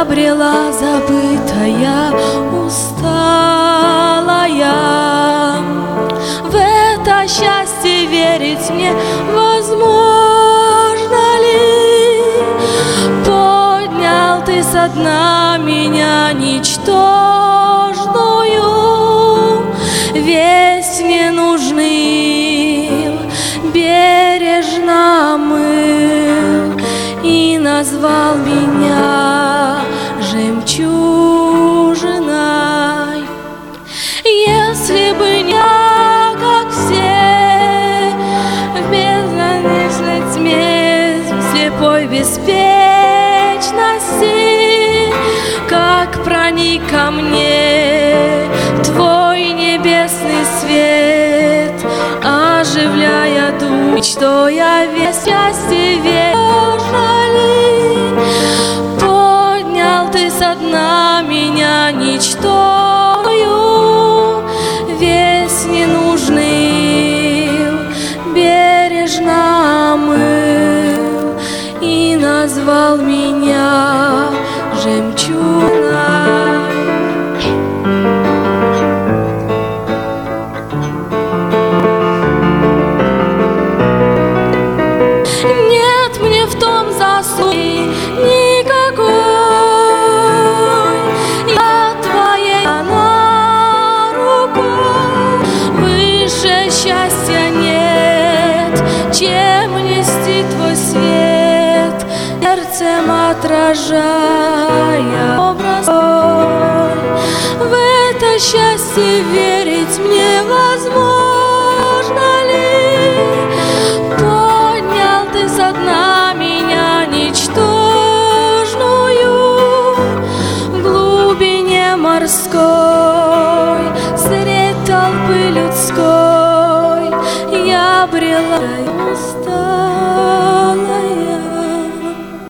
забрела забытая, усталая. В это счастье верить мне возможно ли? Поднял ты со дна меня ничтожную, весь ненужный бережно мыл и назвал меня жемчужиной. Если бы не я, как все, в безграничной тьме, в слепой беспечности, как проник ко мне твой небесный свет, оживляя дух, что я весь счастье вечно ли? Поднял ты со дна меня ничтою, весь ненужный бережно мыл и назвал меня жемчужиной. Нет мне в том заслуги никакой, я твоей она рукой. Выше счастья нет, чем нести твой свет, сердцем отражая образ твой. В это счастье верить мне возможно.